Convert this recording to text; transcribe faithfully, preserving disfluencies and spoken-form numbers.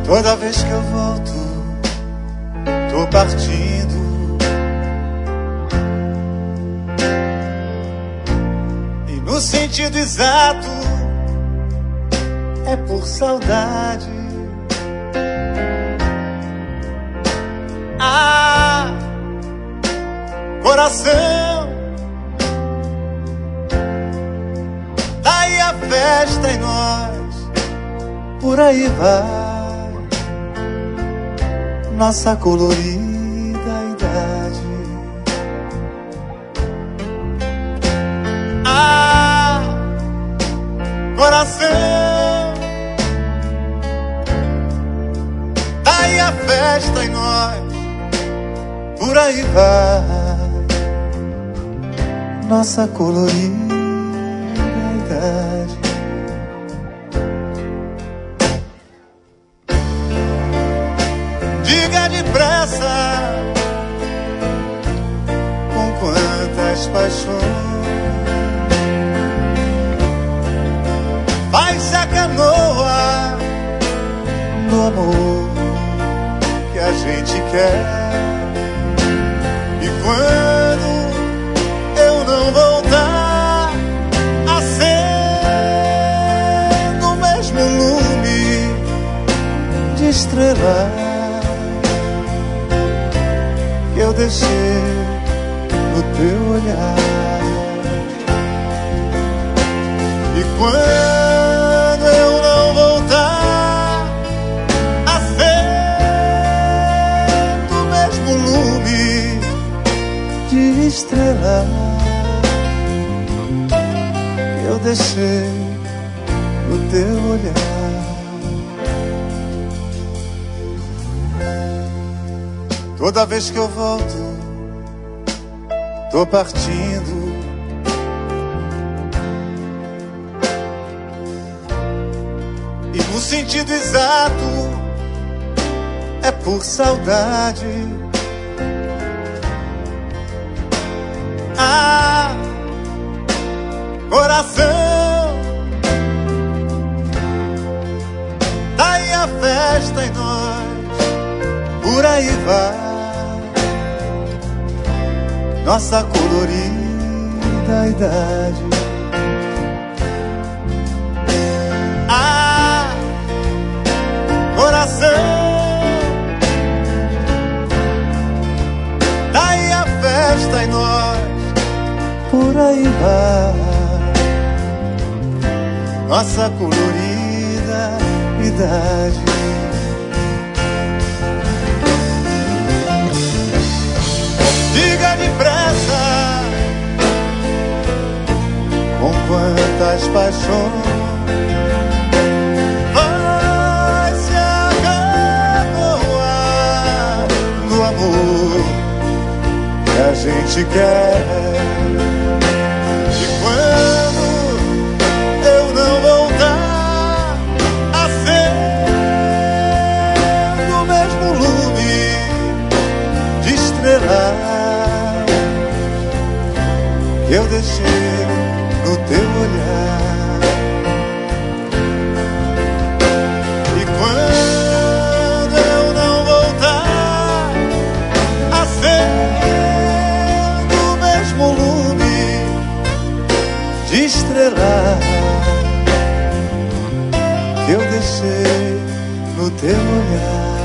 Toda vez que eu volto, tô partindo. E no sentido exato, é por saudade. Ah, coração, tá aí a festa em nós, por aí vai nossa colorida idade. Ah, coração, tá aí a festa em nós, por aí vai nossa colorida idade. Diga depressa com quantas paixões vai-se a canoa no amor que a gente quer. E quando eu não voltar a ser no mesmo lume de estrela que eu deixei no teu olhar, e quando eu não voltar a ser do mesmo lume de estrela que eu deixei no teu olhar. Toda vez que eu volto, tô partindo. E no sentido exato, é por saudade. Ah, coração, tá aí a festa em nós, por aí vai nossa colorida idade. Ah, coração, tá aí a festa em nós, por aí vai nossa colorida idade. Diga depressa com quantas paixões vai se acanoar no amor que a gente quer. E quando eu não voltar a ser do mesmo lume de estrela que eu deixei no teu olhar, e quando eu não voltar a ser do mesmo lume de estrela que eu deixei no teu olhar.